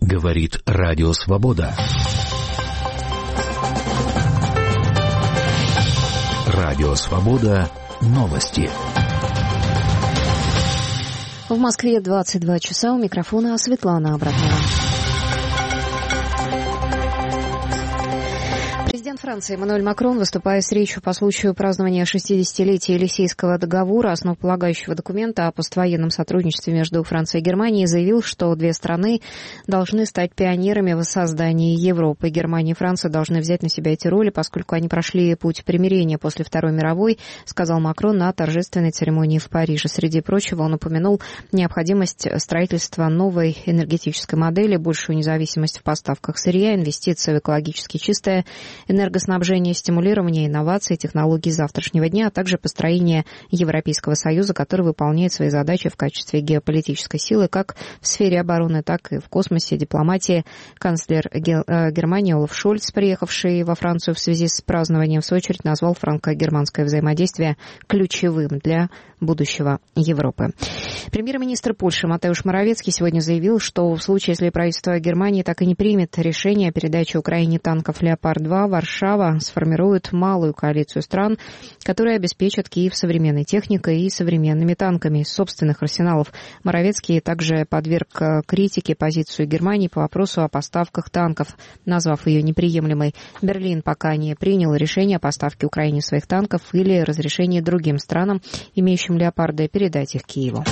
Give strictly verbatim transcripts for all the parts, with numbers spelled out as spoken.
Говорит Радио Свобода. Радио Свобода. Новости. В Москве двадцать два часа. У микрофона Светлана Абратова. Президент Франции Эммануэль Макрон, выступая с речью по случаю празднования шестидесятилетия Елисейского договора, основополагающего документа о поствоенном сотрудничестве между Францией и Германией, заявил, что две страны должны стать пионерами в создании Европы. Германия и Франция должны взять на себя эти роли, поскольку они прошли путь примирения после Второй мировой, сказал Макрон на торжественной церемонии в Париже. Среди прочего, он упомянул необходимость строительства новой энергетической модели, большую независимость в поставках сырья, инвестиции в экологически чистое энергоснабжение, стимулирование инноваций, технологий завтрашнего дня, а также построение Европейского Союза, который выполняет свои задачи в качестве геополитической силы как в сфере обороны, так и в космосе, дипломатии. Канцлер Германии Олаф Шольц, приехавший во Францию в связи с празднованием, в свою очередь назвал франко-германское взаимодействие ключевым для будущего Европы. Премьер-министр Польши Матеуш Моравецкий сегодня заявил, что в случае, если правительство Германии так и не примет решение о передаче Украине танков «Леопард-два», Варшава сформирует малую коалицию стран, которые обеспечат Киев современной техникой и современными танками из собственных арсеналов. Моравецкий также подверг критике позицию Германии по вопросу о поставках танков, назвав ее неприемлемой. Берлин пока не принял решение о поставке Украине своих танков или разрешении другим странам, имеющим «Леопарды», передать их Киеву.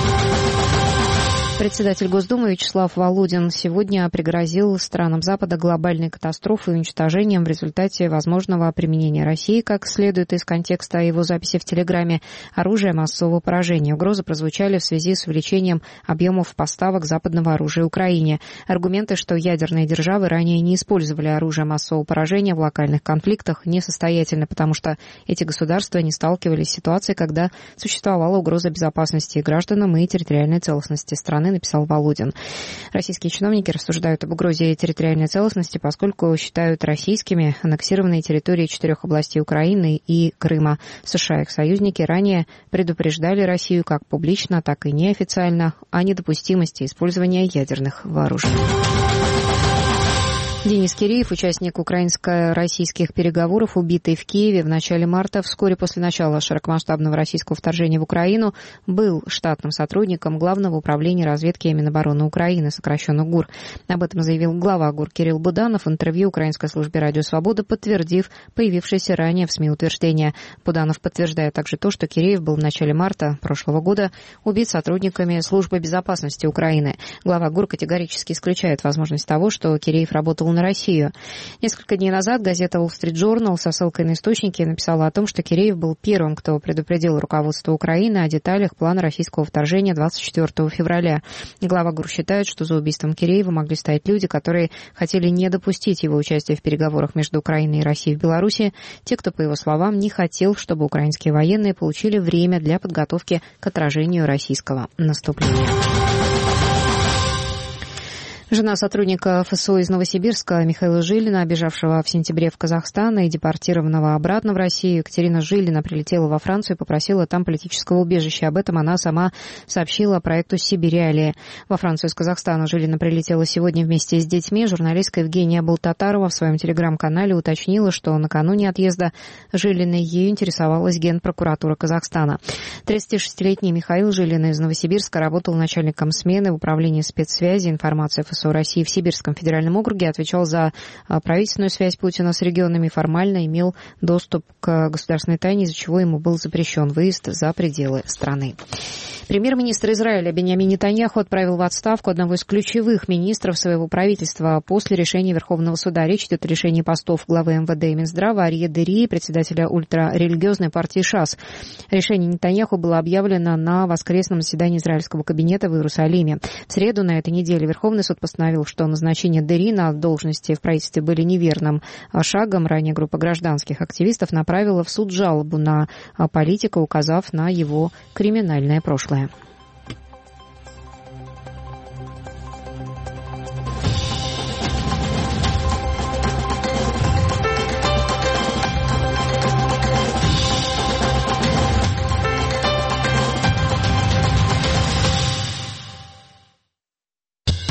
Председатель Госдумы Вячеслав Володин сегодня пригрозил странам Запада глобальной катастрофой и уничтожением в результате возможного применения России, как следует из контекста его записи в Телеграме, оружия массового поражения. Угрозы прозвучали в связи с увеличением объемов поставок западного оружия Украине. Аргументы, что ядерные державы ранее не использовали оружие массового поражения в локальных конфликтах, несостоятельны, потому что эти государства не сталкивались с ситуацией, когда существовала угроза безопасности гражданам и территориальной целостности страны, написал Володин. Российские чиновники рассуждают об угрозе территориальной целостности, поскольку считают российскими аннексированные территории четырех областей Украины и Крыма. США и их союзники ранее предупреждали Россию как публично, так и неофициально о недопустимости использования ядерных вооружений. Денис Киреев, участник украинско-российских переговоров, убитый в Киеве в начале марта, вскоре после начала широкомасштабного российского вторжения в Украину, был штатным сотрудником Главного управления разведки Минобороны Украины, сокращенно ГУР. Об этом заявил глава ГУР Кирилл Буданов в интервью украинской службе «Радио Свобода», подтвердив появившееся ранее в СМИ утверждение. Буданов подтверждает также то, что Киреев был в начале марта прошлого года убит сотрудниками Службы безопасности Украины. Глава ГУР категорически исключает возможность того, что Киреев работал на Россию. Несколько дней назад газета Wall Street Journal со ссылкой на источники написала о том, что Киреев был первым, кто предупредил руководство Украины о деталях плана российского вторжения двадцать четвёртого февраля. Глава ГУР считает, что за убийством Киреева могли стоять люди, которые хотели не допустить его участия в переговорах между Украиной и Россией в Беларуси, те, кто, по его словам, не хотел, чтобы украинские военные получили время для подготовки к отражению российского наступления. Жена сотрудника ФСО из Новосибирска Михаила Жилина, бежавшего в сентябре в Казахстан и депортированного обратно в Россию, Екатерина Жилина прилетела во Францию и попросила там политического убежища. Об этом она сама сообщила проекту «Сибирь-Реалии». Во Францию из Казахстана Жилина прилетела сегодня вместе с детьми. Журналистка Евгения Болтатарова в своем телеграм-канале уточнила, что накануне отъезда Жилиной ею интересовалась Генпрокуратура Казахстана. тридцатишестилетний Михаил Жилин из Новосибирска работал начальником смены в управлении спецсвязи информации ФСО России в Сибирском федеральном округе, отвечал за правительственную связь Путина с регионами и формально имел доступ к государственной тайне, из-за чего ему был запрещен выезд за пределы страны. Премьер-министр Израиля Биньямин Нетаньяху отправил в отставку одного из ключевых министров своего правительства после решения Верховного суда. Речь идет о решении постов главы эм вэ дэ и Минздрава Арье Дери и председателя ультрарелигиозной партии ШАС. Решение Нетаньяху было объявлено на воскресном заседании израильского кабинета в Иерусалиме. В среду на этой неделе Верховный суд постановил, что назначение Дери на должности в правительстве были неверным шагом. Ранее группа гражданских активистов направила в суд жалобу на политика, указав на его криминальное прошлое.